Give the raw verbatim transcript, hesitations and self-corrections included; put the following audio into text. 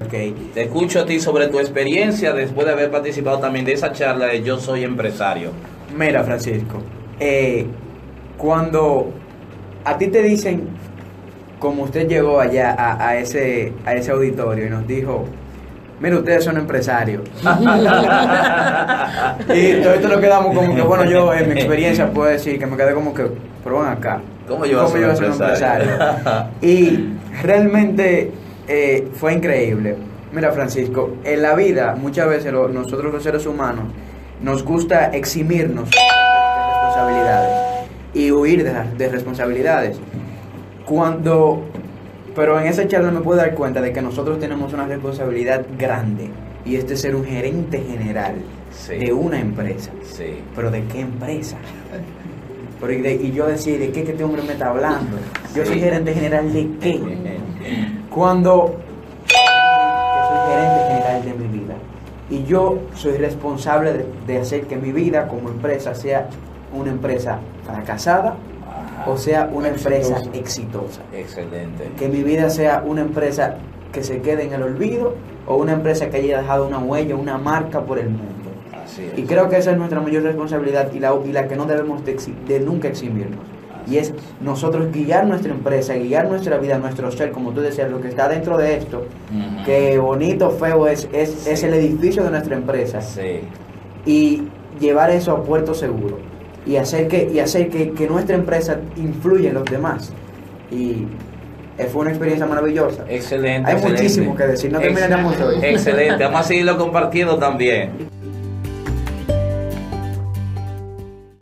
Ok. Te escucho a ti sobre tu experiencia después de haber participado también de esa charla de Yo Soy Empresario. Mira, Francisco, eh, cuando a ti te dicen, como usted llegó allá a, a ese, a ese auditorio y nos dijo, mira, ustedes son empresarios. Y todo esto nos quedamos como que, bueno, yo en mi experiencia puedo decir que me quedé como que, pero ven acá. ¿Cómo yo voy a ser un empresario? Y realmente eh, fue increíble. Mira, Francisco, en la vida muchas veces lo, nosotros los seres humanos nos gusta eximirnos de responsabilidades y huir de, de responsabilidades. Cuando, pero en esa charla me puedo dar cuenta de que nosotros tenemos una responsabilidad grande y es de ser un gerente general Sí. de una empresa. Sí. ¿Pero de qué empresa? Pero y, de, y yo decía, ¿de qué que este hombre me está hablando? Yo Sí. soy gerente general de qué. Cuando que soy gerente general de mi vida y yo soy responsable de, de hacer que mi vida como empresa sea una empresa fracasada Ajá. o sea una empresa Exitosa. exitosa. Excelente. Que mi vida sea una empresa que se quede en el olvido o una empresa que haya dejado una huella, una marca por el mundo. Así es. Y creo que esa es nuestra mayor responsabilidad y la, y la que no debemos de, exi- de nunca eximirnos. Y es nosotros guiar nuestra empresa, guiar nuestra vida, nuestro ser, como tú decías, lo que está dentro de esto, Ujú. que bonito, feo es, es, Sí. es el edificio de nuestra empresa. Sí. Y llevar eso a puerto seguro. Y hacer que, y hacer que, que nuestra empresa influya en los demás. Y eh, fue una experiencia maravillosa. Excelente. Hay excelente. muchísimo que decir, no terminaremos hoy. Excelente. Vamos a seguirlo compartiendo también.